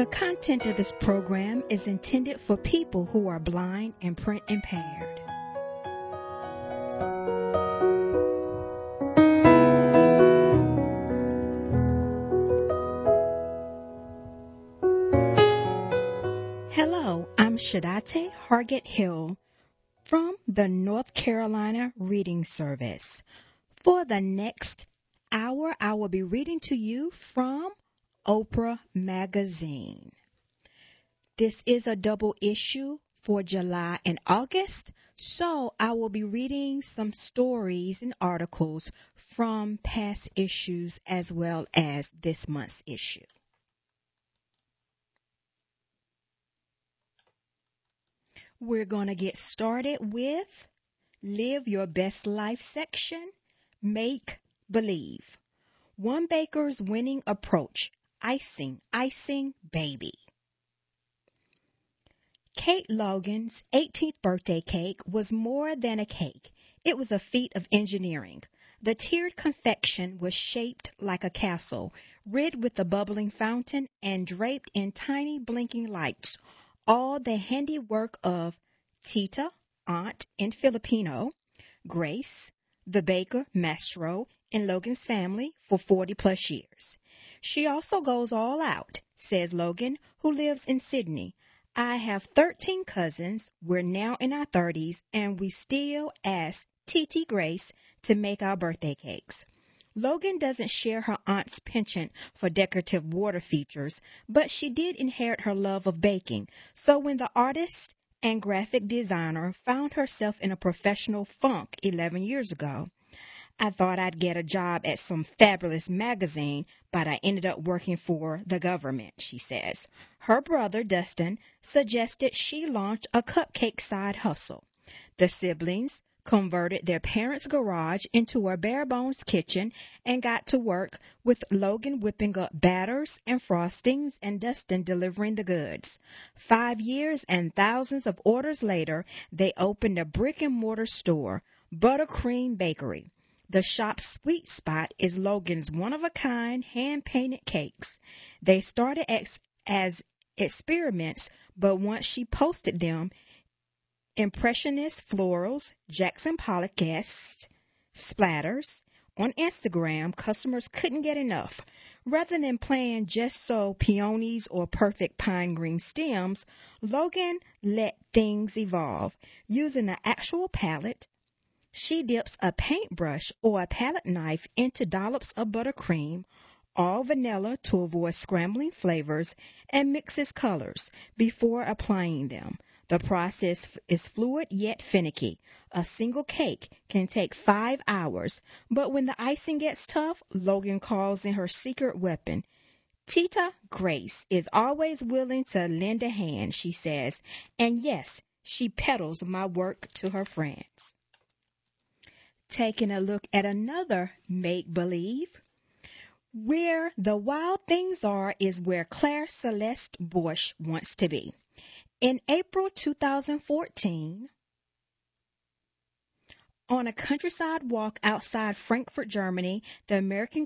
The content of this program is intended for people who are blind and print impaired. Hello, I'm Shadate Hargett Hill from the North Carolina Reading Service. For the next hour, I will be reading to you from Oprah Magazine. This is a double issue for July and August, so I will be reading some stories and articles from past issues as well as this month's issue. We're going to get started with Live Your Best Life section, Make Believe. One baker's winning approach, icing, baby. Kate Logan's 18th birthday cake was more than a cake. It was a feat of engineering. The tiered confection was shaped like a castle, rigged with a bubbling fountain and draped in tiny blinking lights, all the handiwork of Tita, aunt in Filipino, Grace, the baker, Mastro, in Logan's family for 40-plus years. She also goes all out, says Logan, who lives in Sydney. I have 13 cousins. We're now in our 30s, and we still ask Titi Grace to make our birthday cakes. Logan doesn't share her aunt's penchant for decorative water features, but she did inherit her love of baking. So when the artist and graphic designer found herself in a professional funk 11 years ago, I thought I'd get a job at some fabulous magazine, but I ended up working for the government, she says. Her brother, Dustin, suggested she launch a cupcake side hustle. The siblings converted their parents' garage into a bare-bones kitchen and got to work, with Logan whipping up batters and frostings and Dustin delivering the goods. 5 years and thousands of orders later, they opened a brick-and-mortar store, Buttercream Bakery. The shop's sweet spot is Logan's one-of-a-kind hand-painted cakes. They started as experiments, but once she posted them, Impressionist florals, Jackson Pollock-esque splatters, on Instagram, customers couldn't get enough. Rather than playing just so peonies or perfect pine green stems, Logan let things evolve. Using an actual palette, she dips a paintbrush or a palette knife into dollops of buttercream, all vanilla to avoid scrambling flavors, and mixes colors before applying them. The process is fluid yet finicky. A single cake can take 5 hours, but when the icing gets tough, Logan calls in her secret weapon. Tita Grace is always willing to lend a hand, she says, and yes, she peddles my work to her friends. Taking a look at another make-believe. Where the wild things are is where Claire Celeste Bush wants to be. In April 2014, on a countryside walk outside Frankfurt, Germany, the American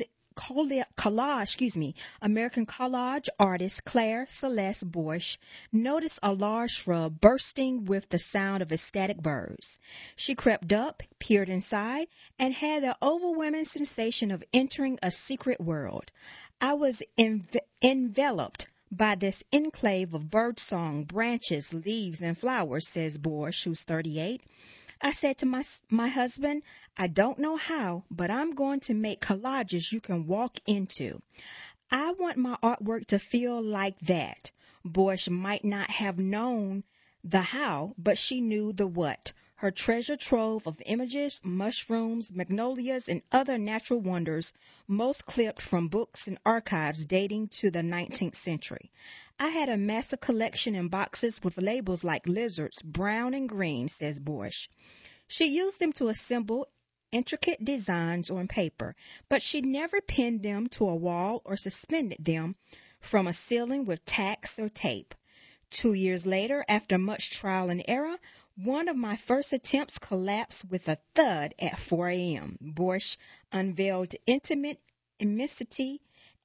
collage artist Claire Celeste Bush noticed a large shrub bursting with the sound of ecstatic birds. She crept up, peered inside, and had the overwhelming sensation of entering a secret world. I was enveloped by this enclave of birdsong, branches, leaves, and flowers, says Bush, who's 38. I said to my husband, I don't know how, but I'm going to make collages you can walk into. I want my artwork to feel like that. Bush might not have known the how, but she knew the what. Her treasure trove of images, mushrooms, magnolias, and other natural wonders, most clipped from books and archives dating to the 19th century. I had a massive collection in boxes with labels like lizards, brown and green, says Bush. She used them to assemble intricate designs on paper, but she never pinned them to a wall or suspended them from a ceiling with tacks or tape. 2 years later, after much trial and error, one of my first attempts collapsed with a thud at 4 a.m. Bush unveiled intimate immensity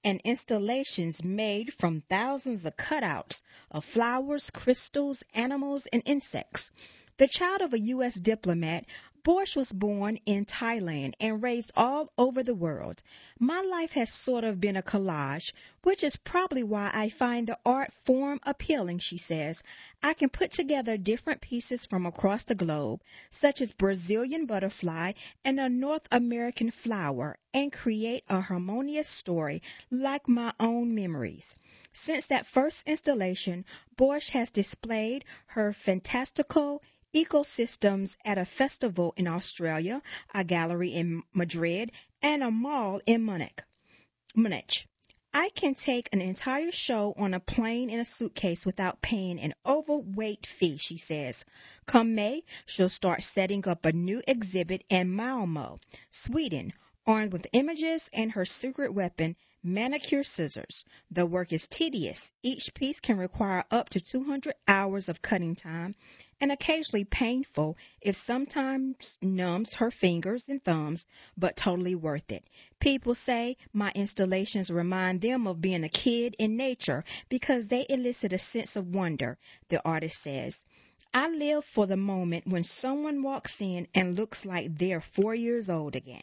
and installations made from thousands of cutouts of flowers, crystals, animals, and insects. The child of a U.S. diplomat, Borsch was born in Thailand and raised all over the world. My life has sort of been a collage, which is probably why I find the art form appealing, she says. I can put together different pieces from across the globe, such as Brazilian butterfly and a North American flower, and create a harmonious story like my own memories. Since that first installation, Borsch has displayed her fantastical ecosystems at a festival in Australia, a gallery in Madrid, and a mall in Munich. I can take an entire show on a plane in a suitcase without paying an overweight fee, she says. Come May, she'll start setting up a new exhibit in Malmo, Sweden, armed with images and her secret weapon, manicure scissors. The work is tedious. Each piece can require up to 200 hours of cutting time and occasionally painful if sometimes numbs her fingers and thumbs, but totally worth it. People say my installations remind them of being a kid in nature because they elicit a sense of wonder, the artist says. I live for the moment when someone walks in and looks like they're 4 years old again.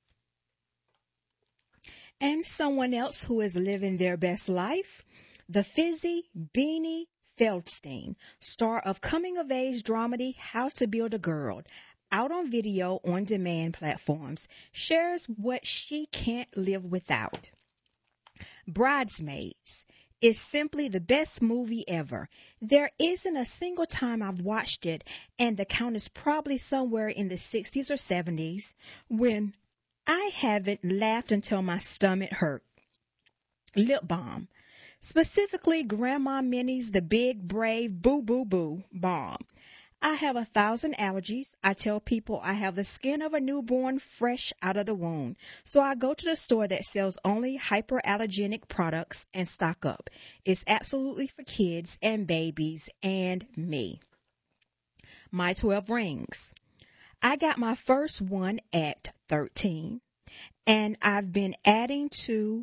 And someone else who is living their best life, the fizzy Beanie Feldstein, star of coming-of-age dramedy How to Build a Girl, out on video on demand platforms, shares what she can't live without. Bridesmaids is simply the best movie ever. There isn't a single time I've watched it, and the count is probably somewhere in the 60s or 70s, when I haven't laughed until my stomach hurt. Lip balm. Specifically, Grandma Minnie's The Big Brave Boo Boo Boo Balm. I have 1,000 allergies. I tell people I have the skin of a newborn fresh out of the womb. So I go to the store that sells only hyperallergenic products and stock up. It's absolutely for kids and babies and me. My 12 rings. I got my first one at 13, and I've been adding to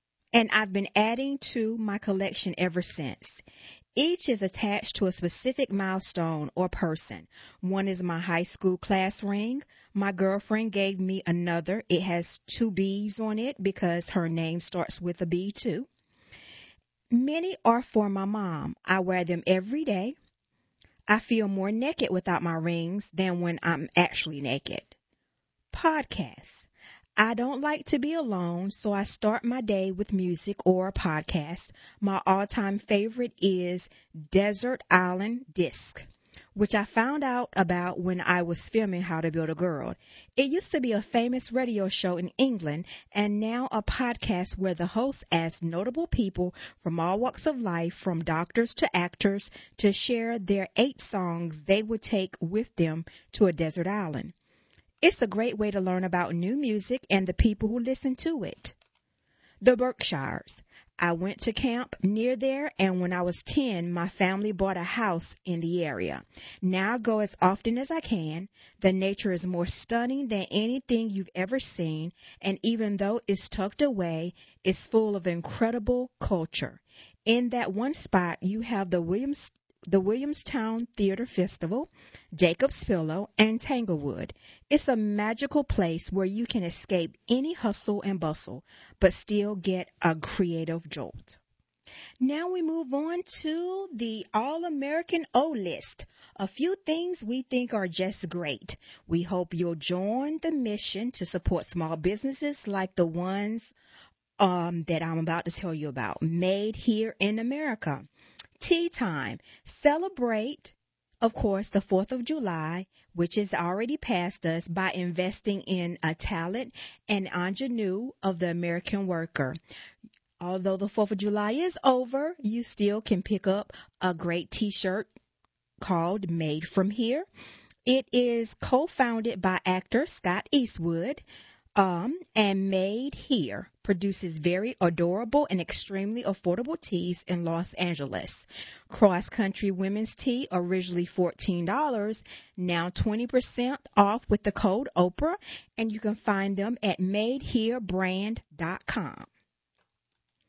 my collection ever since. Each is attached to a specific milestone or person. One is my high school class ring. My girlfriend gave me another. It has 2 B's on it because her name starts with a B too. Many are for my mom. I wear them every day. I feel more naked without my rings than when I'm actually naked. Podcasts. I don't like to be alone, so I start my day with music or a podcast. My all-time favorite is Desert Island Disc, which I found out about when I was filming How to Build a Girl. It used to be a famous radio show in England, and now a podcast where the hosts ask notable people from all walks of life, from doctors to actors, to share their 8 songs they would take with them to a desert island. It's a great way to learn about new music and the people who listen to it. The Berkshires. I went to camp near there, and when I was 10, my family bought a house in the area. Now I go as often as I can. The nature is more stunning than anything you've ever seen, and even though it's tucked away, it's full of incredible culture. In that one spot, you have the Williamstown Theater Festival, Jacob's Pillow, and Tanglewood. It's a magical place where you can escape any hustle and bustle, but still get a creative jolt. Now we move on to the All-American O-List. A few things we think are just great. We hope you'll join the mission to support small businesses like the ones that I'm about to tell you about, made here in America. Tea time. Celebrate, of course, the 4th of July, which is already past us, by investing in a talent and ingenue of the American worker. Although the 4th of July is over, you still can pick up a great t-shirt called Made From Here. It is co-founded by actor Scott Eastwood, and Made Here produces very adorable and extremely affordable teas in Los Angeles. Cross Country Women's Tea, originally $14, now 20% off with the code Oprah, and you can find them at madeherebrand.com.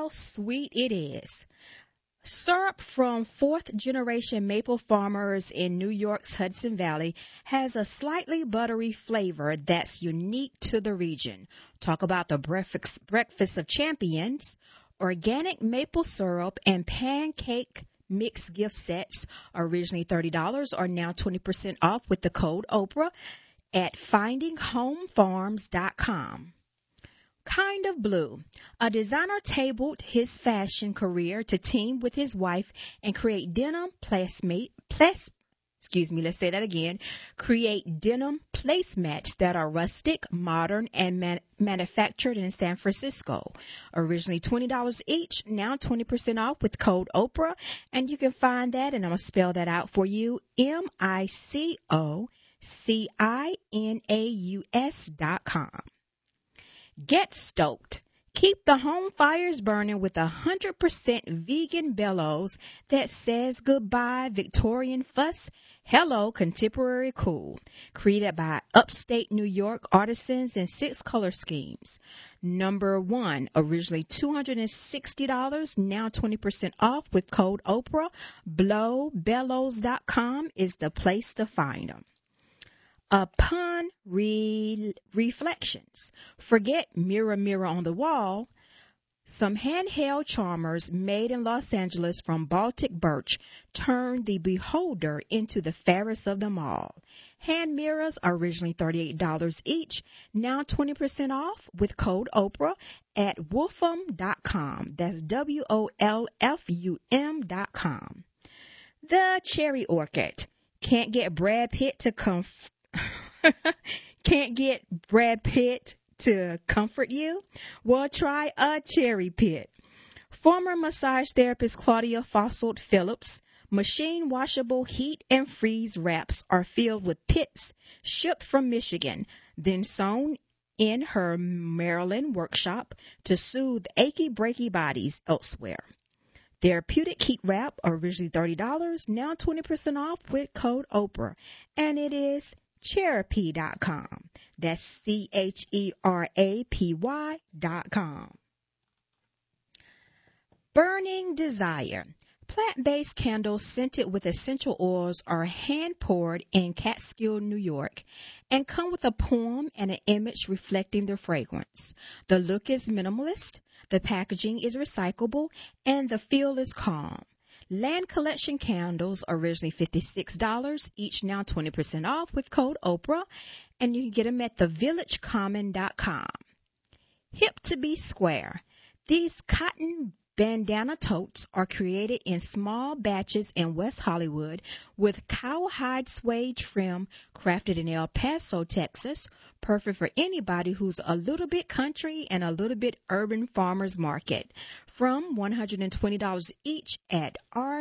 how sweet it is. Syrup from fourth-generation maple farmers in New York's Hudson Valley has a slightly buttery flavor that's unique to the region. Talk about the breakfast of champions. Organic maple syrup and pancake mix gift sets, originally $30, are now 20% off with the code Oprah at findinghomefarms.com. Kind of Blue. A designer tabled his fashion career to team with his wife and create denim create denim placemats that are rustic, modern, and manufactured in San Francisco. Originally $20 each, now 20% off with code Oprah. And you can find that, and I'm going to spell that out for you, MICOCINAUS.com. Get stoked. Keep the home fires burning with 100% vegan bellows that says goodbye Victorian fuss, hello contemporary cool. Created by upstate New York artisans in 6 color schemes. Number 1, originally $260, now 20% off with code Oprah. Blowbellows.com is the place to find them. Upon reflections. Forget mirror, mirror on the wall. Some handheld charmers made in Los Angeles from Baltic birch turned the beholder into the fairest of them all. Hand mirrors, originally $38 each, now 20% off with code Oprah at wolfum.com. That's WOLFUM.com. The Cherry Orchid. Can't get Brad Pitt to comfort you? Well, try a cherry pit. Former massage therapist Claudia Fosselt Phillips' machine washable heat and freeze wraps are filled with pits shipped from Michigan, then sewn in her Maryland workshop to soothe achy breaky bodies elsewhere. Therapeutic heat wrap, originally $30, now 20% off with code Oprah. And it is Cherapy.com. That's CHERAPY.com. Burning Desire. Plant-based candles scented with essential oils are hand-poured in Catskill, New York, and come with a poem and an image reflecting their fragrance. The look is minimalist, the packaging is recyclable, and the feel is calm. Land Collection candles, originally $56, each now 20% off with code Oprah, and you can get them at thevillagecommon.com. Hip to be square. These cotton bandana totes are created in small batches in West Hollywood with cowhide suede trim crafted in El Paso, Texas, perfect for anybody who's a little bit country and a little bit urban farmers market. From $120 each at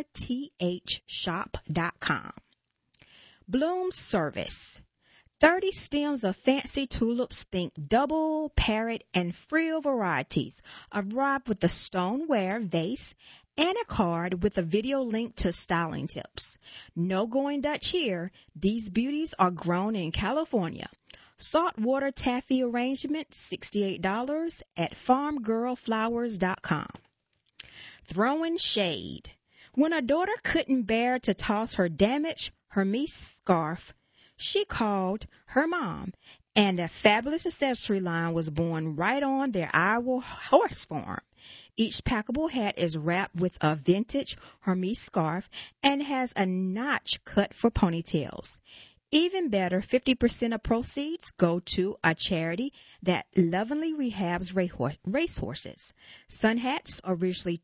rthshop.com. Bloom Service. 30 stems of fancy tulips, think double, parrot, and frill varieties, arrive with a stoneware vase and a card with a video link to styling tips. No going Dutch here. These beauties are grown in California. Saltwater taffy arrangement, $68 at farmgirlflowers.com. Throwing shade. When a daughter couldn't bear to toss her damaged Hermes scarf, she called her mom, and a fabulous accessory line was born right on their Iowa horse farm. Each packable hat is wrapped with a vintage Hermes scarf and has a notch cut for ponytails. Even better, 50% of proceeds go to a charity that lovingly rehabs racehorses. Sun hats, originally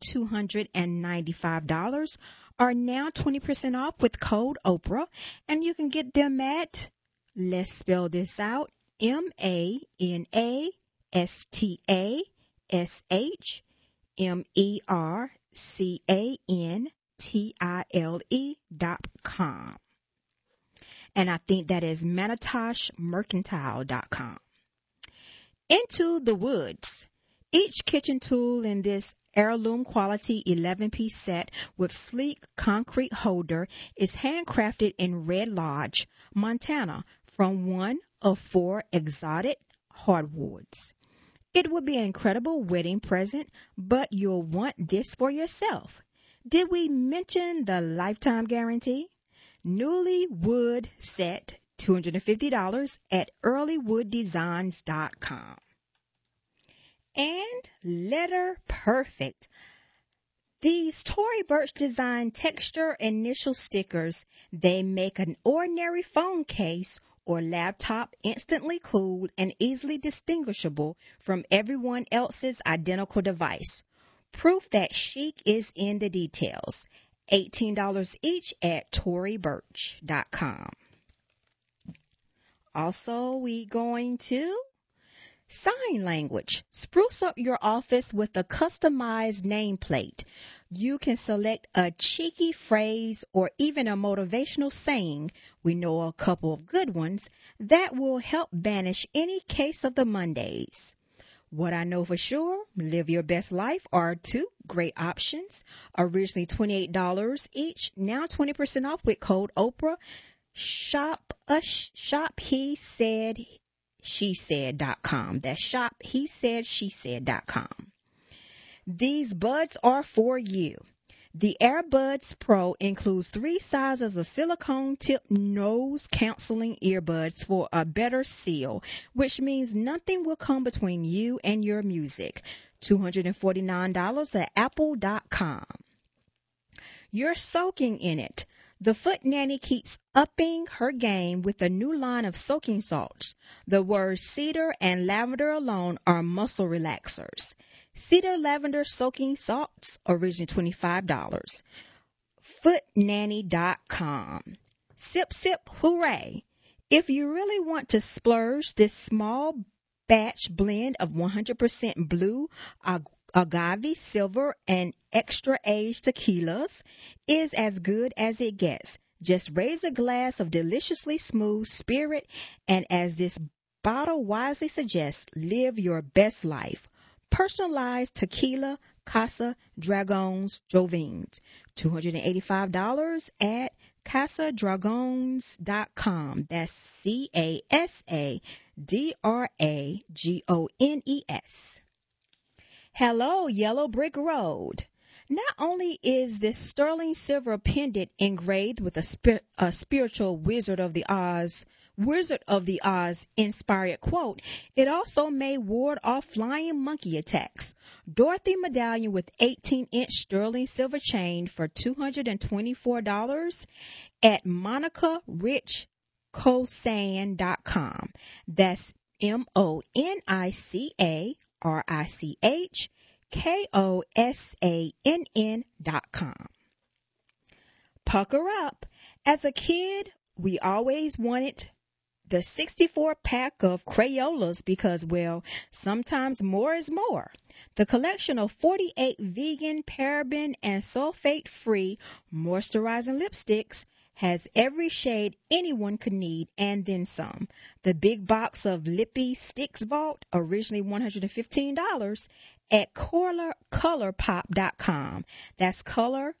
$295, are now 20% off with code Oprah, and you can get them at, let's spell this out, MANASTASHMERCANTILE.com. And I think that is ManitoshMercantile.com. Into the Woods. Each kitchen tool in this heirloom quality 11-piece set with sleek concrete holder is handcrafted in Red Lodge, Montana, from one of 4 exotic hardwoods. It would be an incredible wedding present, but you'll want this for yourself. Did we mention the lifetime guarantee? Newly Wood Set, $250 at earlywooddesigns.com. And Letter Perfect. These Tory Burch Design texture initial stickers, they make an ordinary phone case or laptop instantly cool and easily distinguishable from everyone else's identical device. Proof that chic is in the details. $18 each at torybirch.com. Also, we going to sign language. Spruce up your office with a customized nameplate. You can select a cheeky phrase or even a motivational saying. We know a couple of good ones that will help banish any case of the Mondays. What I know for sure, Live Your Best Life are two great options. Originally $28 each, now 20% off with code Oprah. Shop he said she said.com. That's shop he said she said.com. These buds are for you. The AirBuds Pro includes 3 sizes of silicone tip nose counseling earbuds for a better seal, which means nothing will come between you and your music. $249 at apple.com. You're soaking in it. The Foot Nanny keeps upping her game with a new line of soaking salts. The words cedar and lavender alone are muscle relaxers. Cedar lavender soaking salts, originally $25. Footnanny.com. Sip, sip, hooray. If you really want to splurge, this small batch blend of 100% blue agave, silver, and extra-aged tequilas is as good as it gets. Just raise a glass of deliciously smooth spirit, and as this bottle wisely suggests, live your best life. Personalized tequila, Casa Dragones Jovines. $285 at casadragones.com. That's CASADRAGONES. Hello, Yellow Brick Road. Not only is this sterling silver pendant engraved with a spiritual Wizard of the Oz inspired quote, it also may ward off flying monkey attacks. Dorothy medallion with 18-inch sterling silver chain for $224 at MonicaRichKosann.com. That's MonicaRichKosann.com. Pucker up. As a kid, we always wanted the 64-pack of Crayolas because, well, sometimes more is more. The collection of 48 vegan, paraben, and sulfate-free moisturizing lipsticks has every shade anyone could need and then some. The big box of Lippy Sticks Vault, originally $115, at ColorPop.com. That's color,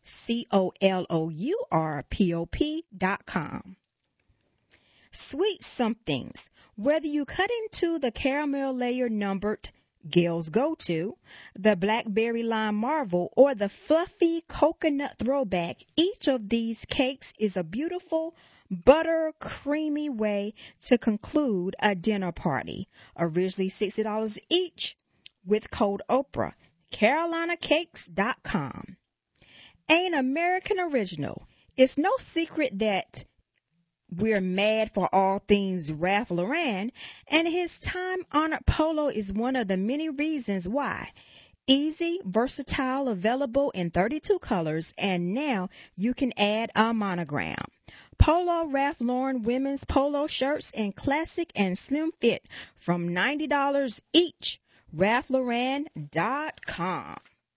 COLOURPOP.com. Sweet somethings. Whether you cut into the caramel layer numbered Gail's Go-To, the Blackberry Lime Marvel, or the fluffy coconut throwback, each of these cakes is a beautiful, butter creamy way to conclude a dinner party. Originally $60 each with code Oprah. CarolinaCakes.com. An American original. It's no secret that we're mad for all things Ralph Lauren, and his time-honored polo is one of the many reasons why. Easy, versatile, available in 32 colors, and now you can add a monogram. Polo Ralph Lauren women's polo shirts in classic and slim fit from $90 each. RalphLauren.com.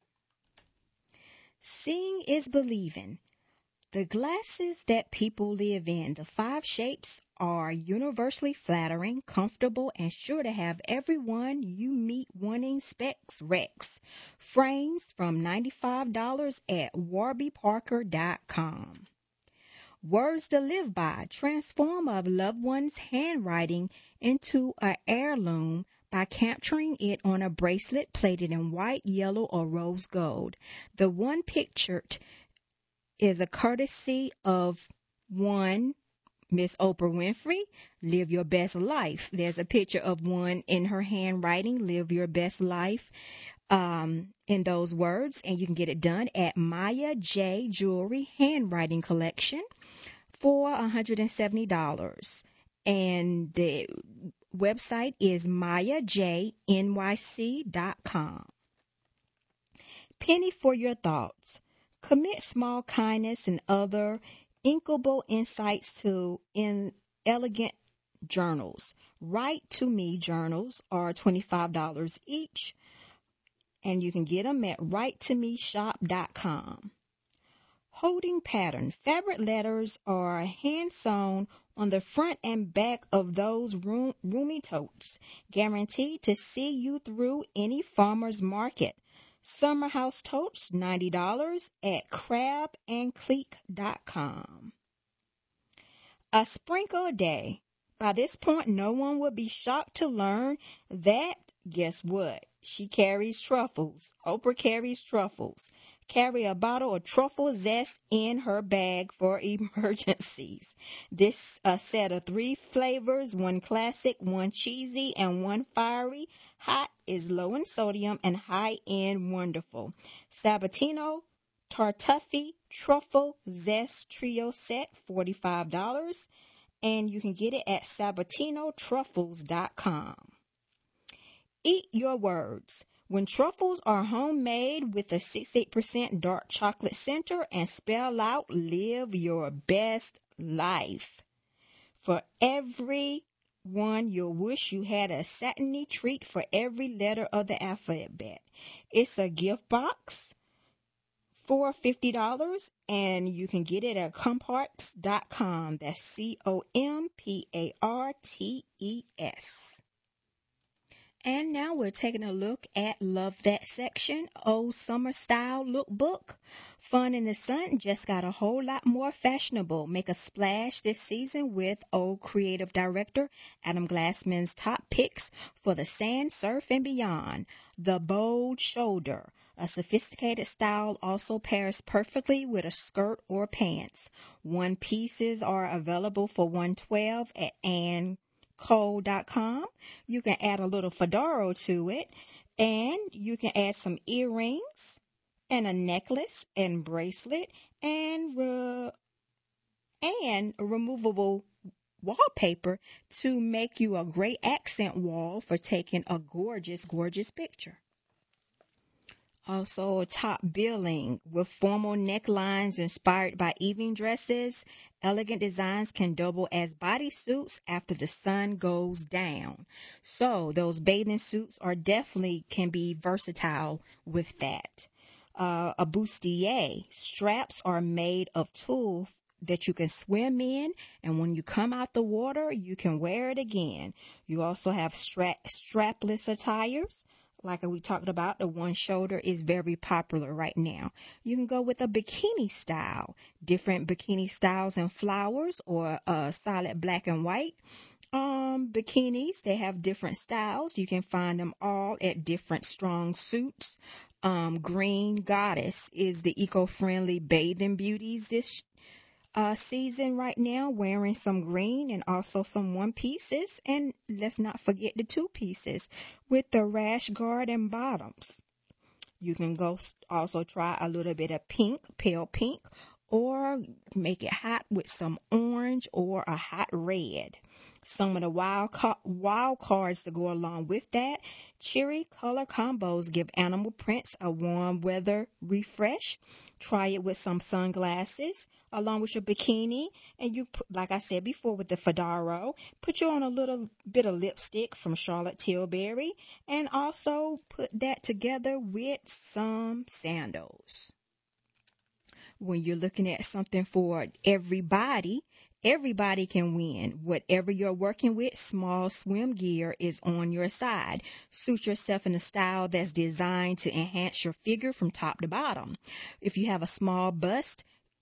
Seeing is believing. The glasses that people live in, the 5 shapes, are universally flattering, comfortable, and sure to have everyone you meet wanting Specs Rex. Frames from $95 at warbyparker.com. Words to live by. Transform a loved one's handwriting into an heirloom by capturing it on a bracelet plated in white, yellow, or rose gold. The one pictured is a courtesy of one Miss Oprah Winfrey, Live Your Best Life. There's a picture of one in her handwriting, Live Your Best Life, in those words, and you can get it done at Maya J Jewelry Handwriting Collection for $170. And the website is mayajnyc.com. Penny for your thoughts. Commit small kindness and other inkable insights to elegant journals. Write to Me journals are $25 each, and you can get them at write-to-me-shop.com. Holding pattern. Fabric letters are hand sewn on the front and back of those roomy totes, guaranteed to see you through any farmer's market. Summer house totes, $90 at crabandcleek.com. A sprinkle a day. By this point, no one would be shocked to learn that, guess what? She carries truffles. Oprah carries truffles. Carry a bottle of truffle zest in her bag for emergencies. This set of 3 flavors, one classic, one cheesy, and one fiery. Hot is low in sodium and high in wonderful. Sabatino Tartuffe Truffle Zest Trio Set, $45. And you can get it at sabatinotruffles.com. Eat your words. When truffles are homemade with a 68% dark chocolate center and spell out live your best life. For every one, you'll wish you had a satiny treat for every letter of the alphabet. It's a gift box for $50, and you can get it at comparts.com. That's COMPARTES. And now we're taking a look at Love That Section, Old Summer Style Lookbook. Fun in the sun just got a whole lot more fashionable. Make a splash this season with old creative director Adam Glassman's top picks for the sand, surf, and beyond. The bold shoulder. A sophisticated style also pairs perfectly with a skirt or pants. One pieces are available for $112 at AnnCole.com. You can add a little fedora to it, and you can add some earrings and a necklace and bracelet and removable wallpaper to make you a great accent wall for taking a gorgeous, gorgeous picture. Also, top billing with formal necklines inspired by evening dresses. Elegant designs can double as bodysuits after the sun goes down. So those bathing suits are definitely can be versatile with that. A bustier. Straps are made of tulle that you can swim in, and when you come out the water, you can wear it again. You also have strapless attires. Like we talked about, the one shoulder is very popular right now. You can go with a bikini style, different bikini styles and flowers, or solid black and white bikinis. They have different styles. You can find them all at different strong suits. Green Goddess is the eco-friendly bathing beauties this season right now, wearing some green and also some one pieces, and let's not forget the 2 pieces with the rash guard and bottoms. You can go also try a little bit of pink, pale pink, or make it hot with some orange or a hot red. Some of the wild cards to go along with that. Cheery color combos give animal prints a warm weather refresh. Try it with some sunglasses along with your bikini, and you put, like I said before, with the fedora, put you on a little bit of lipstick from Charlotte Tilbury, and also put that together with some sandals. When you're looking at something for everybody can win. Whatever you're working with, small swim gear is on your side. Suit yourself in a style that's designed to enhance your figure from top to bottom. If you have a small bust,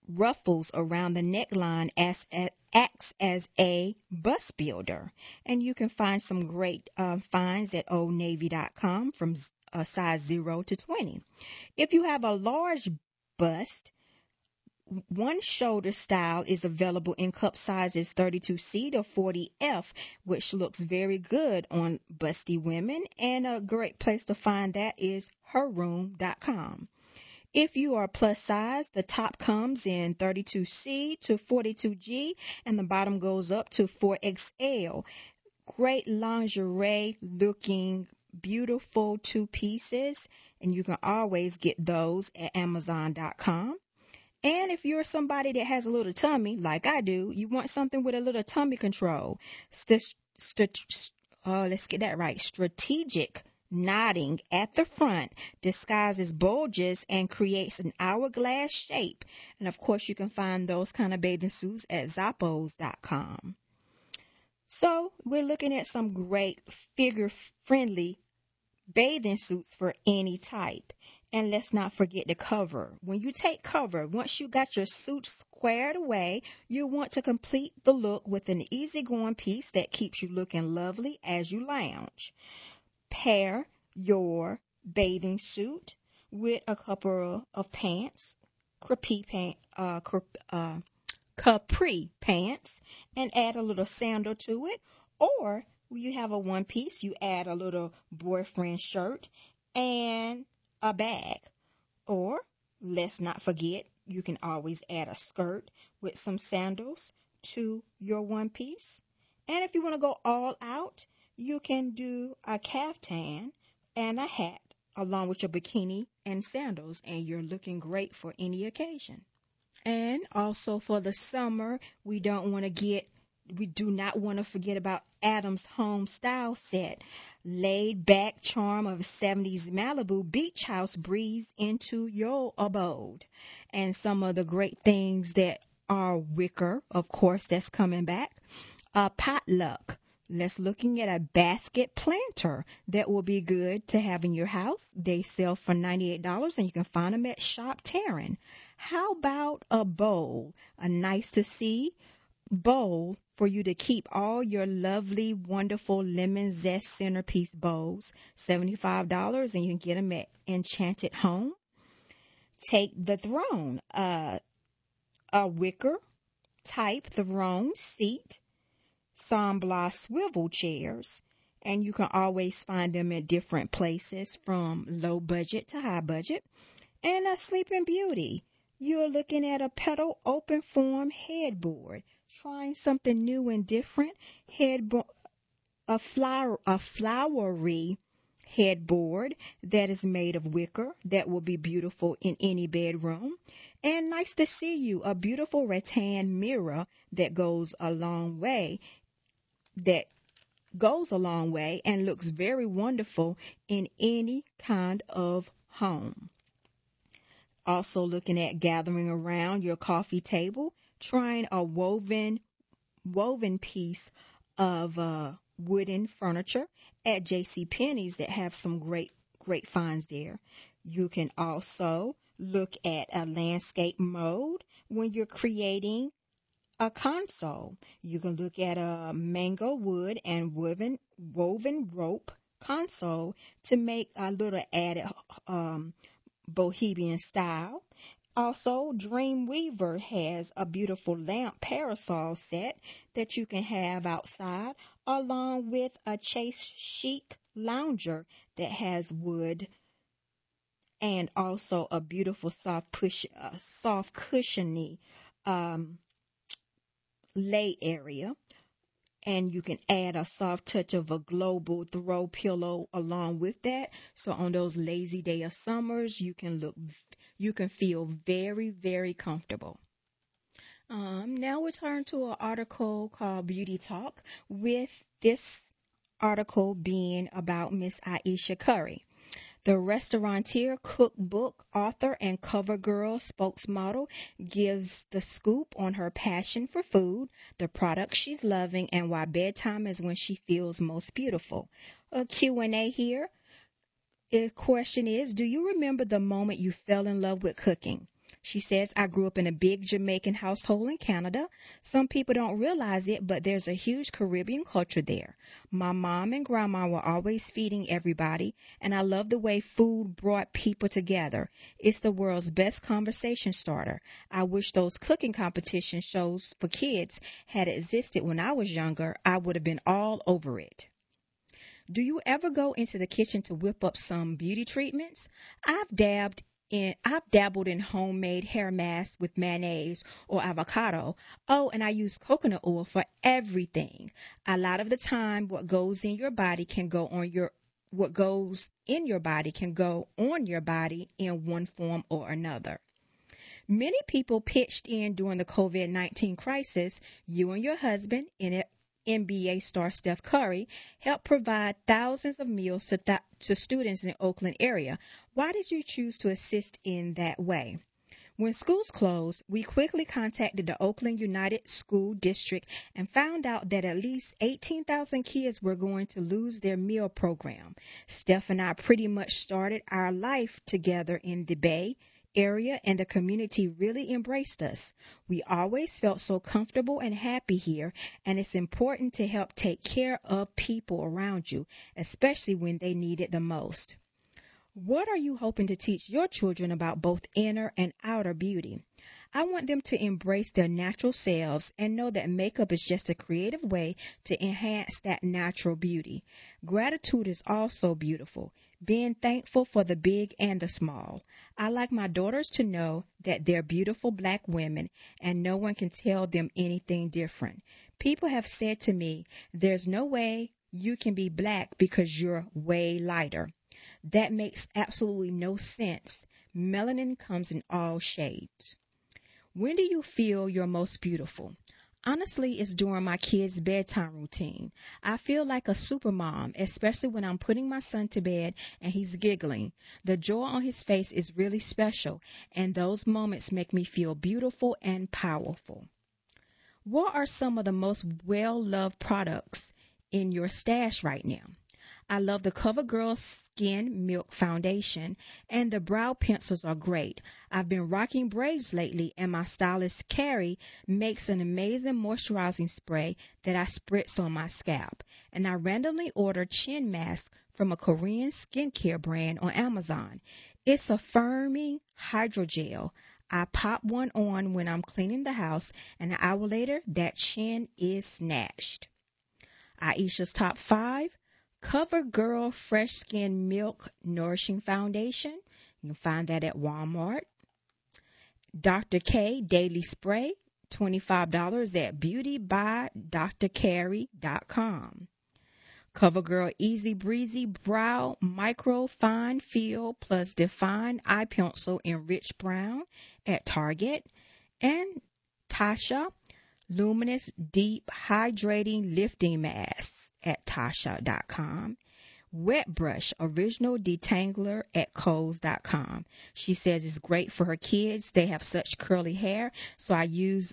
ruffles around the neckline acts as a bust builder. And you can find some great finds at oldnavy.com from size 0 to 20. If you have a large bust, one shoulder style is available in cup sizes 32C to 40F, which looks very good on busty women. And a great place to find that is herroom.com. If you are plus size, the top comes in 32C to 42G and the bottom goes up to 4XL. Great lingerie looking beautiful two pieces, and you can always get those at Amazon.com. And if you're somebody that has a little tummy, like I do, you want something with a little tummy control. Let's get that right. Strategic knotting at the front disguises bulges and creates an hourglass shape. And of course, you can find those kind of bathing suits at Zappos.com. So we're looking at some great figure-friendly bathing suits for any type. And let's not forget the cover. When you take cover, once you got your suit squared away, you want to complete the look with an easygoing piece that keeps you looking lovely as you lounge. Pair your bathing suit with a couple of pants, capri pants, and add a little sandal to it. Or you have a one piece, you add a little boyfriend shirt and a bag. Or let's not forget, you can always add a skirt with some sandals to your one piece. And if you want to go all out, you can do a caftan and a hat along with your bikini and sandals, and you're looking great for any occasion. And also for the summer, we do not want to forget about Adam's Home Style Set. Laid back charm of 70s Malibu beach house breathes into your abode. And some of the great things that are wicker, of course, that's coming back. Potluck. Let's looking at a basket planter that will be good to have in your house. They sell for $98 and you can find them at Shop Taryn. How about a bowl? A nice to see bowl for you to keep all your lovely, wonderful lemon zest centerpiece bowls. $75 and you can get them at Enchanted Home. Take the throne, a wicker type throne seat, Sambla swivel chairs, and you can always find them at different places from low budget to high budget. And a Sleeping Beauty. You're looking at a pedal open form headboard, trying something new and different. A flowery headboard that is made of wicker that will be beautiful in any bedroom. And nice to see you, a beautiful rattan mirror that goes a long way and looks very wonderful in any kind of home. Also looking at gathering around your coffee table, trying a woven piece of wooden furniture at JCPenney's that have some great finds there. You can also look at a landscape mode when you're creating a console. You can look at a mango wood and woven rope console to make a little added bohemian style. Also, Dreamweaver has a beautiful lamp parasol set that you can have outside, along with a Chase Chic lounger that has wood and also a beautiful soft cushiony lay area. And you can add a soft touch of a global throw pillow along with that. So on those lazy day of summers, you can feel very, very comfortable. Now we turn to an article called Beauty Talk, with this article being about Miss Aisha Curry. The restaurateur, cookbook author, and CoverGirl spokesmodel gives the scoop on her passion for food, the products she's loving, and why bedtime is when she feels most beautiful. A Q&A here. The question is, do you remember the moment you fell in love with cooking? She says, I grew up in a big Jamaican household in Canada. Some people don't realize it, but there's a huge Caribbean culture there. My mom and grandma were always feeding everybody, and I love the way food brought people together. It's the world's best conversation starter. I wish those cooking competition shows for kids had existed when I was younger. I would have been all over it. Do you ever go into the kitchen to whip up some beauty treatments? I've dabbled in homemade hair masks with mayonnaise or avocado. Oh, and I use coconut oil for everything. A lot of the time what goes in your body can go on your body in one form or another. Many people pitched in during the COVID-19 crisis. You and your husband, NBA star Steph Curry, helped provide thousands of meals to students in the Oakland area. Why did you choose to assist in that way? When schools closed, we quickly contacted the Oakland United School District and found out that at least 18,000 kids were going to lose their meal program. Steph and I pretty much started our life together in the Bay area, and the community really embraced us. We always felt so comfortable and happy here, and it's important to help take care of people around you, especially when they need it the most. What are you hoping to teach your children about both inner and outer beauty? I want them to embrace their natural selves and know that makeup is just a creative way to enhance that natural beauty. Gratitude is also beautiful, being thankful for the big and the small. I like my daughters to know that they're beautiful black women and no one can tell them anything different. People have said to me, there's no way you can be black because you're way lighter. That makes absolutely no sense. Melanin comes in all shades. When do you feel you're most beautiful? Honestly, it's during my kids' bedtime routine. I feel like a super mom, especially when I'm putting my son to bed and he's giggling. The joy on his face is really special, and those moments make me feel beautiful and powerful. What are some of the most well-loved products in your stash right now? I love the CoverGirl Skin Milk Foundation, and the brow pencils are great. I've been rocking braids lately, and my stylist Carrie makes an amazing moisturizing spray that I spritz on my scalp. And I randomly ordered chin mask from a Korean skincare brand on Amazon. It's a firming hydrogel. I pop one on when I'm cleaning the house, and an hour later, that chin is snatched. Aisha's top 5. CoverGirl Fresh Skin Milk Nourishing Foundation. You can find that at Walmart. Dr. K Daily Spray, $25 at beautybydrcarrie.com. CoverGirl Easy Breezy Brow Micro Fine Fill plus Define Eye Pencil in Rich Brown at Target. And Tasha Luminous Deep Hydrating Lifting Masks at tasha.com. Wet Brush Original Detangler at Kohl's.com. She says it's great for her kids. They have such curly hair, so I use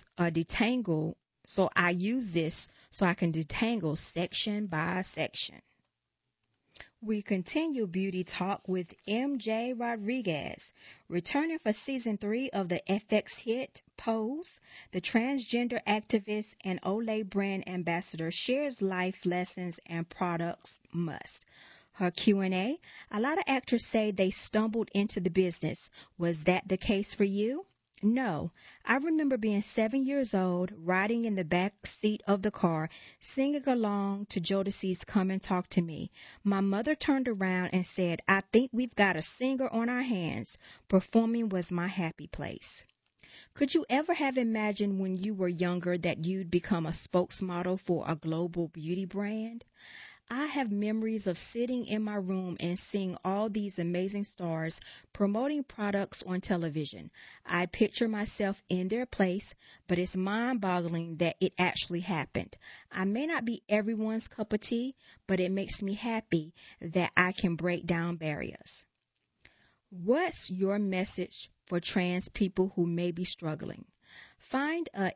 this so I can detangle section by section. We continue Beauty Talk with MJ Rodriguez. Returning for Season 3 of the FX hit Pose, the transgender activist and Olay brand ambassador shares life lessons and products must. Her Q&A, a lot of actors say they stumbled into the business. Was that the case for you? No. I remember being 7 years old, riding in the back seat of the car, singing along to Jodeci's Come and Talk to Me. My mother turned around and said, I think we've got a singer on our hands. Performing was my happy place. Could you ever have imagined when you were younger that you'd become a spokesmodel for a global beauty brand? I have memories of sitting in my room and seeing all these amazing stars promoting products on television. I picture myself in their place, but it's mind-boggling that it actually happened. I may not be everyone's cup of tea, but it makes me happy that I can break down barriers. What's your message for trans people who may be struggling? Find a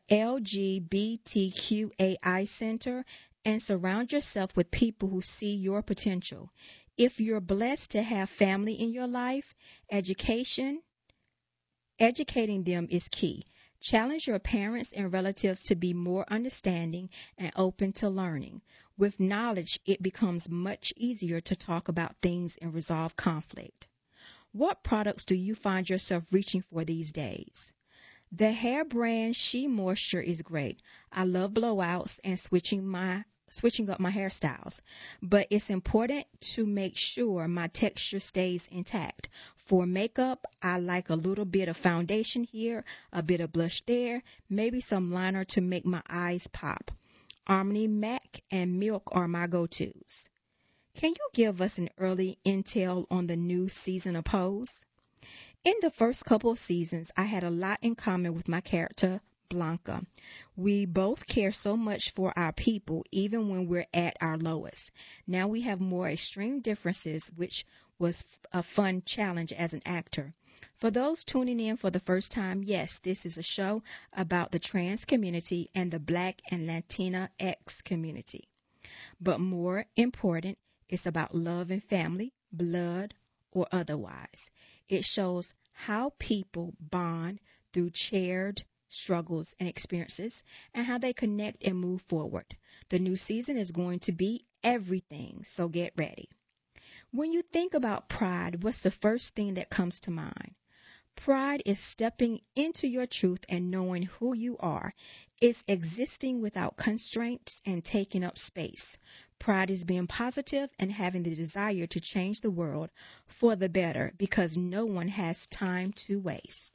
LGBTQAI center and surround yourself with people who see your potential. If you're blessed to have family in your life, education Educating them is key. Challenge your parents and relatives to be more understanding and open to learning. With knowledge, it becomes much easier to talk about things and resolve conflict. What products do you find yourself reaching for these days? The hair brand She Moisture is great. I love blowouts and switching up my hairstyles, but it's important to make sure my texture stays intact. For makeup, I like a little bit of foundation here, a bit of blush there, maybe some liner to make my eyes pop. Harmony Mac and Milk are my go-tos. Can you give us an early intel on the new season of Pose? In the first couple of seasons, I had a lot in common with my character, Blanca. We both care so much for our people, even when we're at our lowest. Now we have more extreme differences, which was a fun challenge as an actor. For those tuning in for the first time, yes, this is a show about the trans community and the Black and Latina X community. But more important, it's about love and family, blood or otherwise. It shows how people bond through shared struggles and experiences and how they connect and move forward. The new season is going to be everything, so get ready. When you think about pride, what's the first thing that comes to mind? Pride is stepping into your truth and knowing who you are. It's existing without constraints and taking up space. Pride is being positive and having the desire to change the world for the better because no one has time to waste.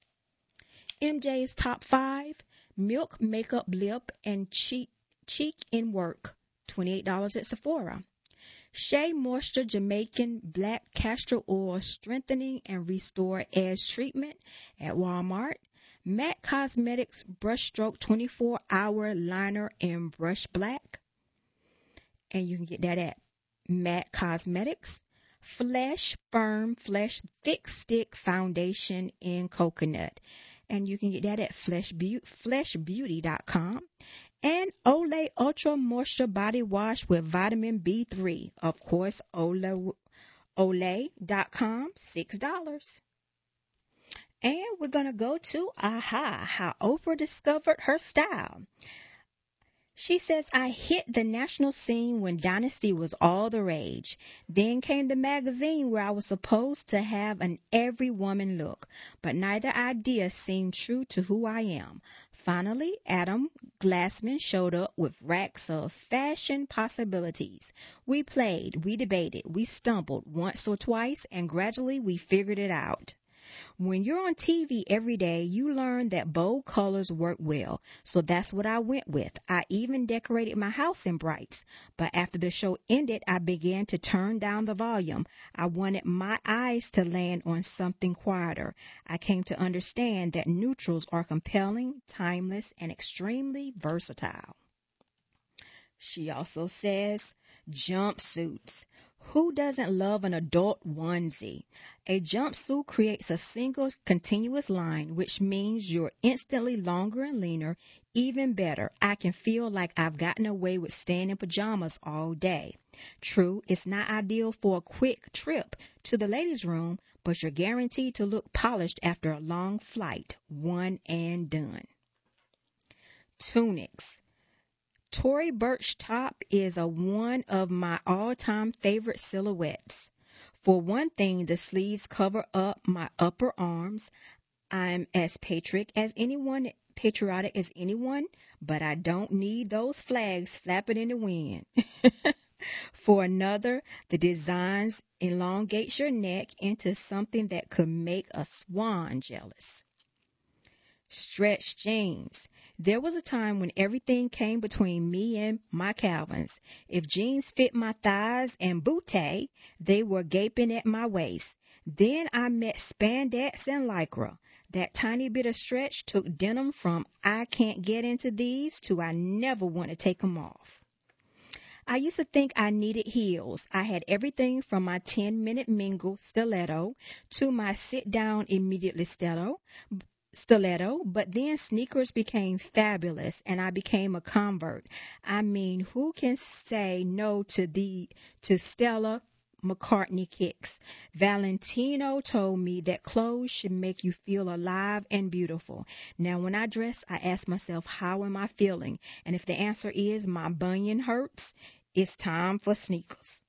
MJ's top 5: Milk Makeup Lip and Cheek in Work, $28 at Sephora. Shea Moisture Jamaican Black Castor Oil Strengthening and Restore Edge Treatment at Walmart. MAC Cosmetics Brushstroke 24-Hour Liner in Brush Black. And you can get that at MAC Cosmetics. Flesh Firm Flesh Thick Stick Foundation in Coconut. And you can get that at fleshbeauty.com. And Olay Ultra Moisture Body Wash with Vitamin B3. Of course, Olay.com, $6. And we're going to go to AHA, how Oprah discovered her style. She says, I hit the national scene when Dynasty was all the rage. Then came the magazine where I was supposed to have an every woman look, but neither idea seemed true to who I am. Finally, Adam Glassman showed up with racks of fashion possibilities. We played, we debated, we stumbled once or twice, and gradually we figured it out. When you're on TV every day, you learn that bold colors work well. So that's what I went with. I even decorated my house in brights. But after the show ended, I began to turn down the volume. I wanted my eyes to land on something quieter. I came to understand that neutrals are compelling, timeless, and extremely versatile. She also says, jumpsuits. Who doesn't love an adult onesie? A jumpsuit creates a single continuous line, which means you're instantly longer and leaner. Even better, I can feel like I've gotten away with staying in pajamas all day. True, it's not ideal for a quick trip to the ladies' room, but you're guaranteed to look polished after a long flight. One and done. Tunics. Tory Burch top is one of my all-time favorite silhouettes. For one thing, the sleeves cover up my upper arms. I'm as patriotic as anyone, but I don't need those flags flapping in the wind. For another, the designs elongate your neck into something that could make a swan jealous. Stretch jeans. There was a time when everything came between me and my Calvins. If jeans fit my thighs and bootay, they were gaping at my waist. Then I met spandex and lycra. That tiny bit of stretch took denim from I can't get into these to I never want to take them off. I used to think I needed heels. I had everything from my 10-minute mingle stiletto to my sit-down immediately stiletto, but then sneakers became fabulous and I became a convert. I mean, who can say no to Stella McCartney kicks. Valentino told me that clothes should make you feel alive and beautiful. Now, when I dress, I ask myself, how am I feeling? And if the answer is my bunion hurts, it's time for sneakers.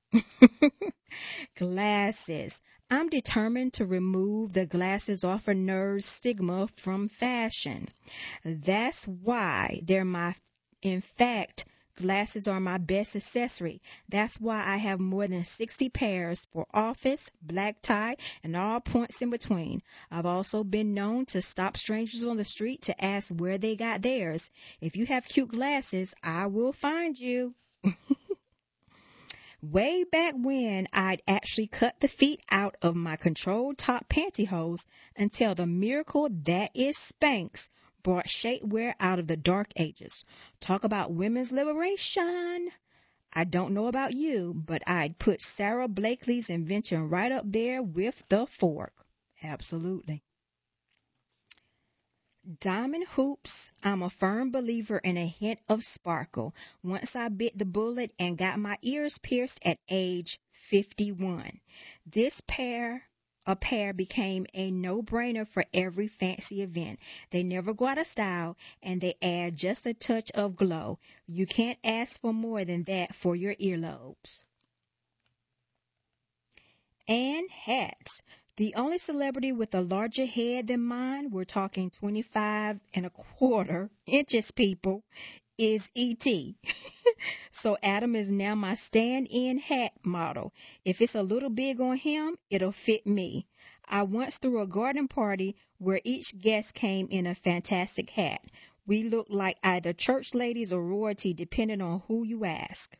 Glasses. I'm determined to remove the glasses off a nerd stigma from fashion. That's why in fact, glasses are my best accessory. That's why I have more than 60 pairs for office, black tie, and all points in between. I've also been known to stop strangers on the street to ask where they got theirs. If you have cute glasses, I will find you. Way back when, I'd actually cut the feet out of my controlled top pantyhose until the miracle that is Spanx brought shapewear out of the dark ages. Talk about women's liberation. I don't know about you, but I'd put Sarah Blakely's invention right up there with the fork. Absolutely. Diamond hoops. I'm a firm believer in a hint of sparkle. Once I bit the bullet and got my ears pierced at age 51. A pair became a no-brainer for every fancy event. They never go out of style, and they add just a touch of glow. You can't ask for more than that for your earlobes. And hats. The only celebrity with a larger head than mine, we're talking 25 1/4 inches, people, is E.T. So Adam is now my stand-in hat model. If it's a little big on him, it'll fit me. I once threw a garden party where each guest came in a fantastic hat. We looked like either church ladies or royalty, depending on who you ask.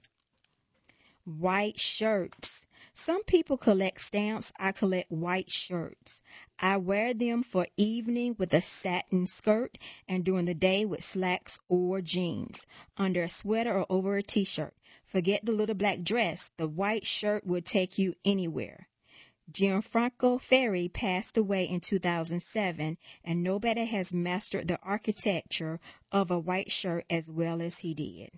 White shirts. Some people collect stamps. I collect white shirts. I wear them for evening with a satin skirt and during the day with slacks or jeans, under a sweater or over a t-shirt. Forget the little black dress. The white shirt will take you anywhere. Gianfranco Ferri passed away in 2007, and nobody has mastered the architecture of a white shirt as well as he did.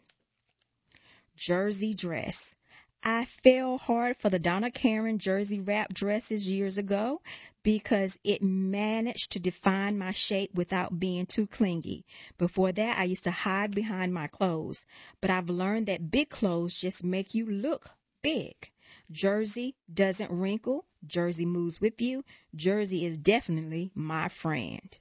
Jersey dress. I fell hard for the Donna Karan jersey wrap dresses years ago because it managed to define my shape without being too clingy. Before that, I used to hide behind my clothes, but I've learned that big clothes just make you look big. Jersey doesn't wrinkle. Jersey moves with you. Jersey is definitely my friend.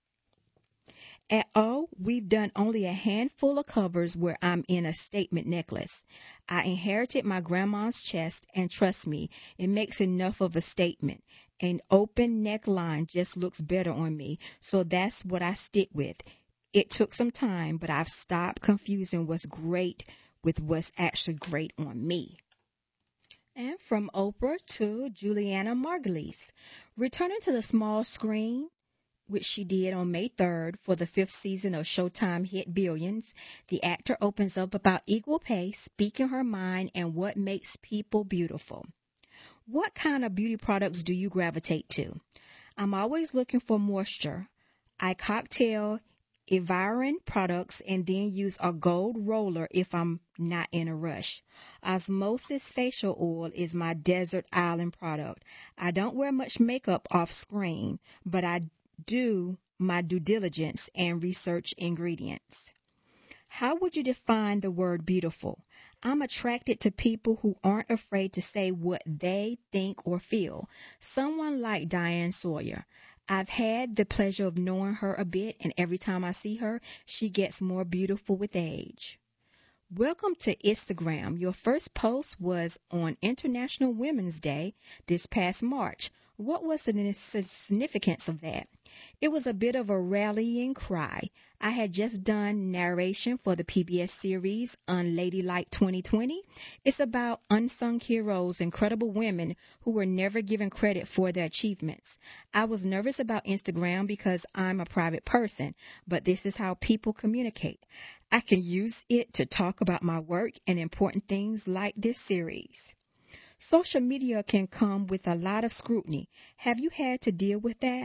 At O, we've done only a handful of covers where I'm in a statement necklace. I inherited my grandma's chest, and trust me, it makes enough of a statement. An open neckline just looks better on me, so that's what I stick with. It took some time, but I've stopped confusing what's great with what's actually great on me. And from Oprah to Juliana Margulies, returning to the small screen, which she did on May 3rd for the 5th season of Showtime hit Billions, the actor opens up about equal pay, speaking her mind, and what makes people beautiful. What kind of beauty products do you gravitate to? I'm always looking for moisture. I cocktail Eviran products and then use a gold roller if I'm not in a rush. Osmosis facial oil is my desert island product. I don't wear much makeup off screen, but I do my due diligence and research ingredients. How would you define the word beautiful? I'm attracted to people who aren't afraid to say what they think or feel. Someone like Diane Sawyer. I've had the pleasure of knowing her a bit, and every time I see her, she gets more beautiful with age. Welcome to Instagram. Your first post was on International Women's Day this past March. What was the significance of that? It was a bit of a rallying cry. I had just done narration for the PBS series Unladylike 2020. It's about unsung heroes, incredible women who were never given credit for their achievements. I was nervous about Instagram because I'm a private person, but this is how people communicate. I can use it to talk about my work and important things like this series. Social media can come with a lot of scrutiny. Have you had to deal with that?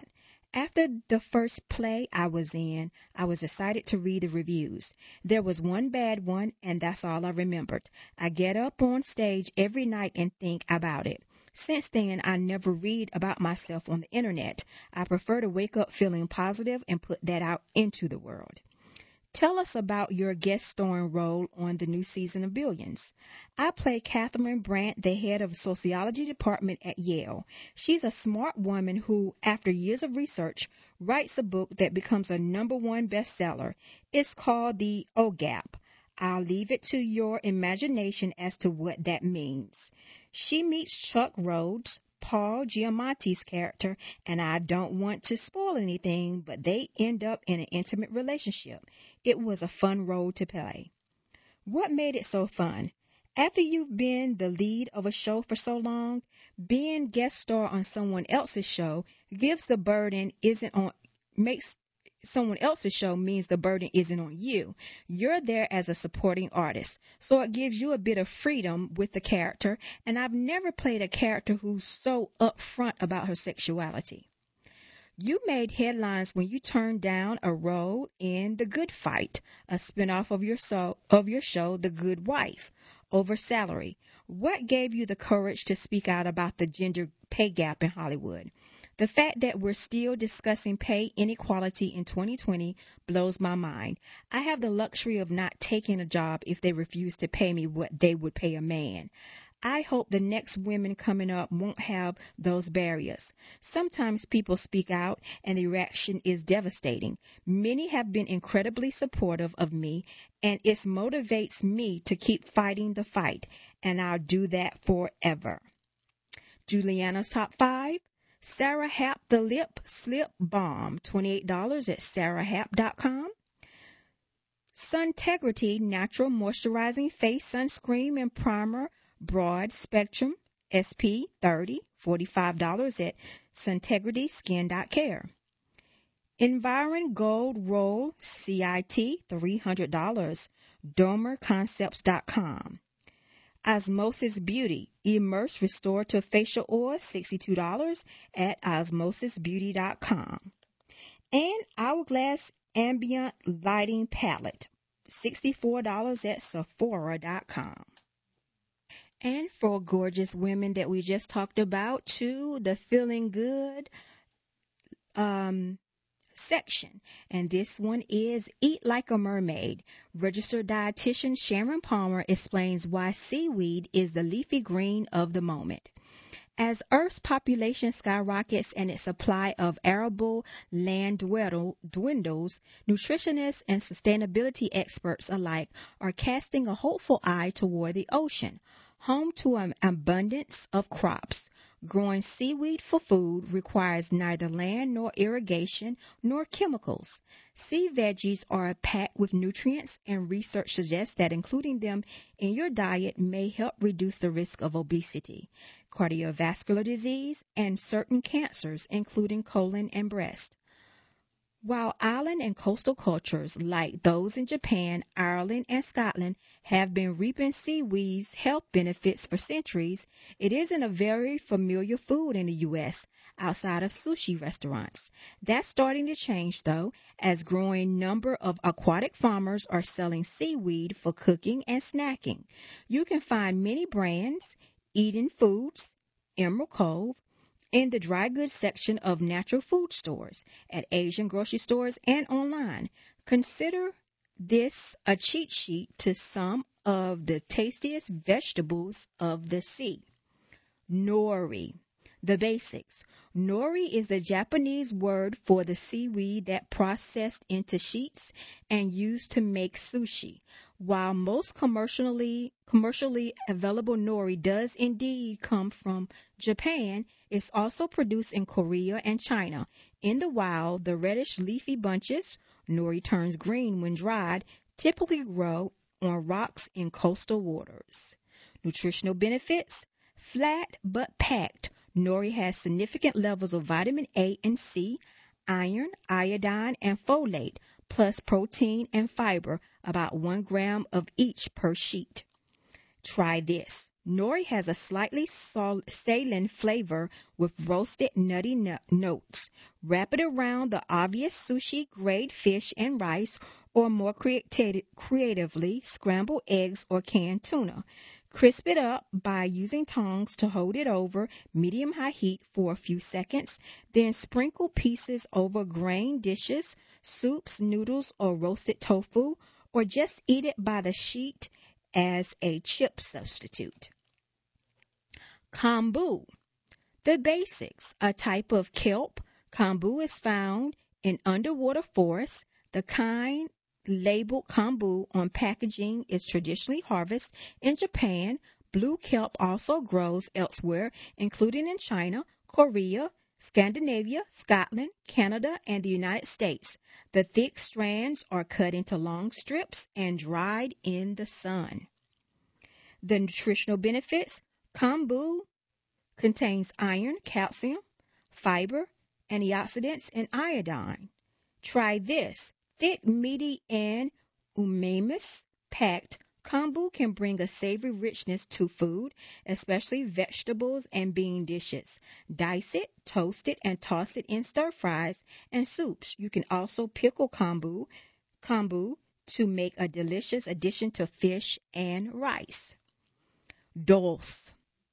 After the first play I was in, I was excited to read the reviews. There was one bad one, and that's all I remembered. I get up on stage every night and think about it. Since then, I never read about myself on the internet. I prefer to wake up feeling positive and put that out into the world. Tell us about your guest starring role on the new season of Billions. I play Catherine Brandt, the head of sociology department at Yale. She's a smart woman who, after years of research, writes a book that becomes a #1 bestseller. It's called The O Gap. I'll leave it to your imagination as to what that means. She meets Chuck Rhodes, Paul Giamatti's character, and I don't want to spoil anything, but they end up in an intimate relationship. It was a fun role to play. What made it so fun? After you've been the lead of a show for so long, being guest star on someone else's show gives the burden isn't on makes someone else's show means the burden isn't on you. You're there as a supporting artist, so it gives you a bit of freedom with the character, and I've never played a character who's so upfront about her sexuality. You made headlines when you turned down a role in The Good Fight, a spinoff of your show The Good Wife, over salary. What gave you the courage to speak out about the gender pay gap in Hollywood? The fact that we're still discussing pay inequality in 2020 blows my mind. I have the luxury of not taking a job if they refuse to pay me what they would pay a man. I hope the next women coming up won't have those barriers. Sometimes people speak out and the reaction is devastating. Many have been incredibly supportive of me, and it motivates me to keep fighting the fight, and I'll do that forever. Juliana's Top 5. Sarah Hap the Lip Slip Balm, $28 at sarahhap.com. Suntegrity Natural Moisturizing Face Sunscreen and Primer, Broad Spectrum, SP30, $45 at suntegrityskin.care. Environ Gold Roll CIT, $300, domerconcepts.com. Osmosis Beauty Immerse Restorative Facial Oil, $62 at osmosisbeauty.com. And Hourglass Ambient Lighting Palette, $64 at sephora.com. And for gorgeous women that we just talked about, to the Feeling Good section. And this one is Eat Like a Mermaid. Registered dietitian Sharon Palmer explains why seaweed is the leafy green of the moment. As Earth's population skyrockets and its supply of arable land dwindles, nutritionists and sustainability experts alike are casting a hopeful eye toward the ocean, home to an abundance of crops. Growing seaweed for food requires neither land nor irrigation nor chemicals. Sea veggies are packed with nutrients, and research suggests that including them in your diet may help reduce the risk of obesity, cardiovascular disease, and certain cancers, including colon and breast. While island and coastal cultures like those in Japan, Ireland, and Scotland have been reaping seaweed's health benefits for centuries, it isn't a very familiar food in the U.S. outside of sushi restaurants. That's starting to change, though, as growing number of aquatic farmers are selling seaweed for cooking and snacking. You can find many brands: Eden Foods, Emerald Cove, in the dry goods section of natural food stores, at Asian grocery stores, and online. Consider this a cheat sheet to some of the tastiest vegetables of the sea. Nori. The basics. Nori is the Japanese word for the seaweed that processed into sheets and used to make sushi. While most commercially available nori does indeed come from Japan, it's also produced in Korea and China. In the wild, the reddish leafy bunches, nori turns green when dried, typically grow on rocks in coastal waters. Nutritional benefits: flat but packed. Nori has significant levels of vitamin A and C, iron, iodine, and folate, plus protein and fiber, about 1 gram of each per sheet. Try this. Nori has a slightly saline flavor with roasted nutty notes. Wrap it around the obvious sushi-grade fish and rice, or more creatively, scrambled eggs or canned tuna. Crisp it up by using tongs to hold it over medium-high heat for a few seconds. Then sprinkle pieces over grain dishes, soups, noodles, or roasted tofu, or just eat it by the sheet as a chip substitute. Kombu. The basics. A type of kelp. Kombu is found in underwater forests. The kind labeled kombu on packaging is traditionally harvested in Japan. Blue kelp also grows elsewhere, including in China, Korea, Scandinavia, Scotland, Canada, and the United States. The thick strands are cut into long strips and dried in the sun. The nutritional benefits. Kombu contains iron, calcium, fiber, antioxidants, and iodine. Try this. Thick, meaty, and umami-packed kombu can bring a savory richness to food, especially vegetables and bean dishes. Dice it, toast it, and toss it in stir fries and soups. You can also pickle kombu to make a delicious addition to fish and rice. Dulse.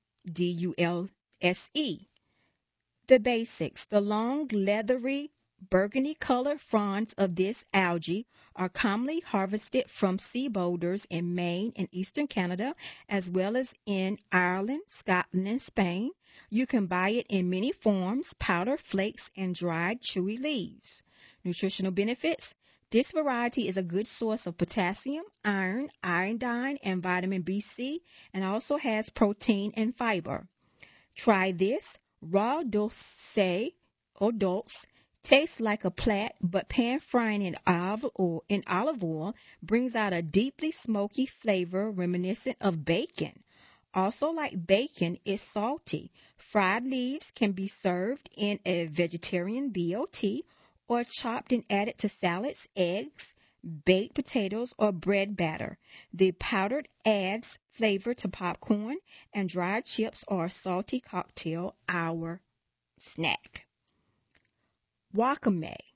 Dulse. The basics. The long, leathery, burgundy-colored fronds of this algae are commonly harvested from sea boulders in Maine and eastern Canada, as well as in Ireland, Scotland, and Spain. You can buy it in many forms: powder, flakes, and dried chewy leaves. Nutritional benefits. This variety is a good source of potassium, iron, iodine, and vitamin B6, and also has protein and fiber. Try this. Raw dulse or dulse tastes like a plat, but pan frying in olive oil brings out a deeply smoky flavor reminiscent of bacon. Also, like bacon, it's salty. Fried leaves can be served in a vegetarian BLT or chopped and added to salads, eggs, baked potatoes, or bread batter. The powdered adds flavor to popcorn, and dried chips are a salty cocktail hour snack. Wakame,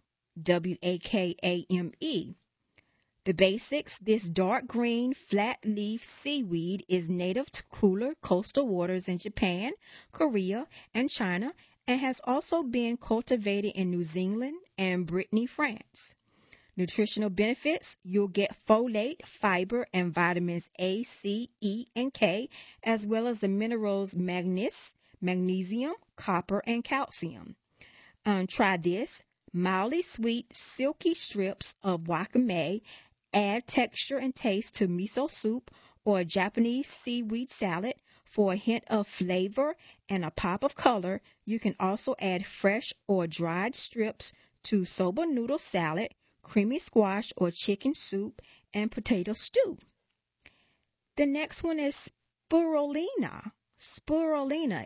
Wakame. The basics. This dark green, flat leaf seaweed is native to cooler coastal waters in Japan, Korea, and China, and has also been cultivated in New Zealand and Brittany, France. Nutritional benefits. You'll get folate, fiber, and vitamins A, C, E, and K, as well as the minerals magnesium, copper, and calcium. Try this. Mildly sweet, silky strips of wakame add texture and taste to miso soup or Japanese seaweed salad. For a hint of flavor and a pop of color, you can also add fresh or dried strips to soba noodle salad, creamy squash or chicken soup, and potato stew. The next one is spirulina. Spirulina,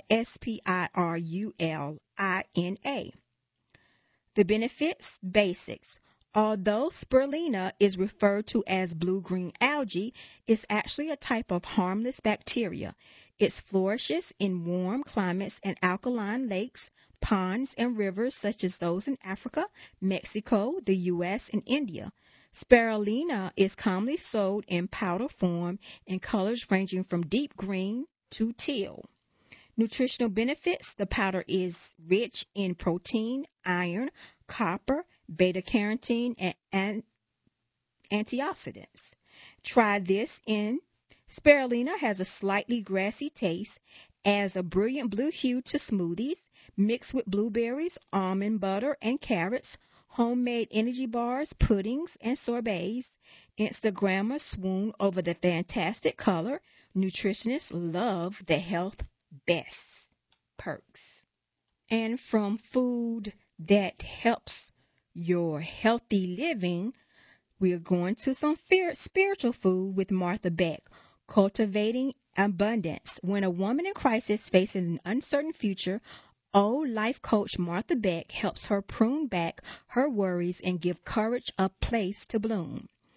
Spirulina. The benefits. Basics. Although spirulina is referred to as blue-green algae, it's actually a type of harmless bacteria. It flourishes in warm climates and alkaline lakes, ponds, and rivers such as those in Africa, Mexico, the U.S., and India. Spirulina is commonly sold in powder form in colors ranging from deep green to teal. Nutritional benefits. The powder is rich in protein, iron, copper, beta-carotene, and antioxidants. Try this in. Spirulina has a slightly grassy taste, adds a brilliant blue hue to smoothies, mixed with blueberries, almond butter, and carrots, homemade energy bars, puddings, and sorbets. Instagrammers swoon over the fantastic color. Nutritionists love the health best perks. And from food that helps your healthy living, we're going to some spiritual food with Martha Beck, Cultivating Abundance. When a woman in crisis faces an uncertain future, old life coach Martha Beck helps her prune back her worries and give courage a place to bloom.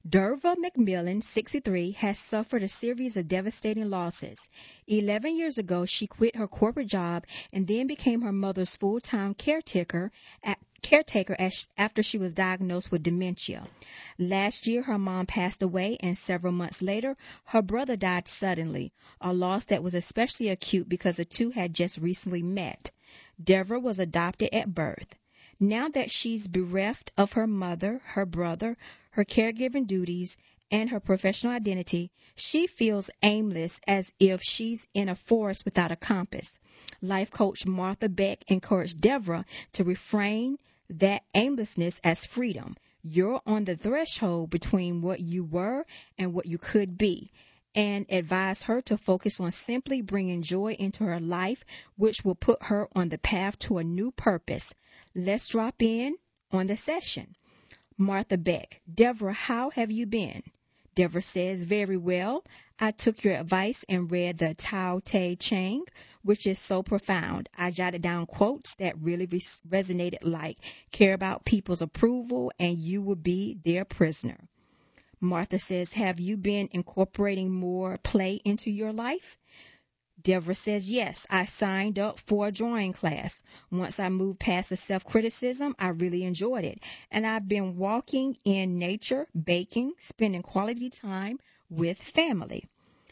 Derva McMillan, 63, has suffered a series of devastating losses. 11 years ago, she quit her corporate job and then became her mother's full-time caretaker after she was diagnosed with dementia. Last year, her mom passed away, and several months later, her brother died suddenly, a loss that was especially acute because the two had just recently met. Deborah was adopted at birth. Now that she's bereft of her mother, her brother, her caregiving duties, and her professional identity, she feels aimless, as if she's in a forest without a compass. Life coach Martha Beck encouraged Deborah to reframe that aimlessness as freedom. You're on the threshold between what you were and what you could be, and advised her to focus on simply bringing joy into her life, which will put her on the path to a new purpose. Let's drop in on the session. Martha Beck: Deborah, how have you been? Deborah says, very well. I took your advice and read the Tao Te Ching, which is so profound. I jotted down quotes that really resonated, like, care about people's approval and you will be their prisoner. Martha says, have you been incorporating more play into your life? Deborah says, yes, I signed up for a drawing class. Once I moved past the self-criticism, I really enjoyed it. And I've been walking in nature, baking, spending quality time with family.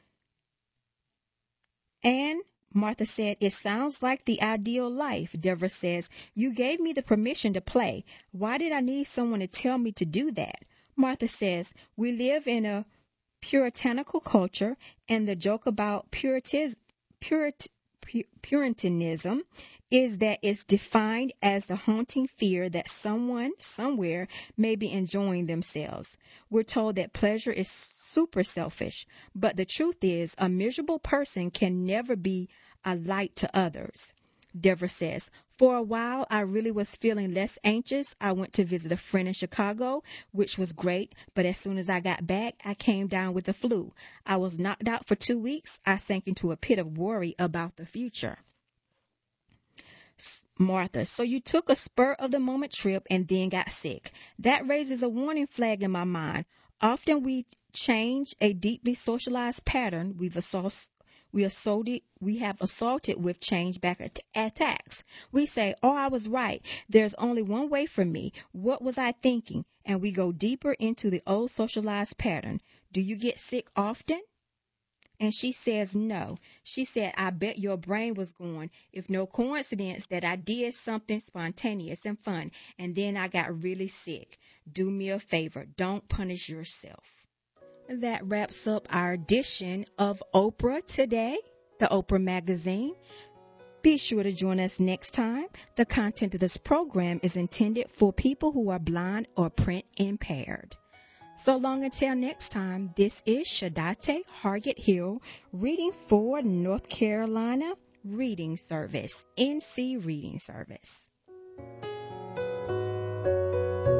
And Martha said, it sounds like the ideal life. Deborah says, you gave me the permission to play. Why did I need someone to tell me to do that? Martha says, we live in a puritanical culture, and the joke about Puritanism is that it's defined as the haunting fear that someone, somewhere, may be enjoying themselves. We're told that pleasure is super selfish, but the truth is a miserable person can never be a light to others. Deborah says, for a while, I really was feeling less anxious. I went to visit a friend in Chicago, which was great, but as soon as I got back, I came down with the flu. I was knocked out for 2 weeks. I sank into a pit of worry about the future. Martha: so you took a spur-of-the-moment trip and then got sick. That raises a warning flag in my mind. Often we change a deeply socialized pattern we have assaulted with change back attacks. We say, oh, I was right. There's only one way for me. What was I thinking? And we go deeper into the old socialized pattern. Do you get sick often? And she says, no. She said, I bet your brain was going, if no coincidence that I did something spontaneous and fun, and then I got really sick. Do me a favor. Don't punish yourself. That wraps up our edition of Oprah Today, the Oprah Magazine. Be sure to join us next time. The content of this program is intended for people who are blind or print impaired. So long until next time, this is Shadate Hargett Hill reading for North Carolina Reading Service, NC Reading Service.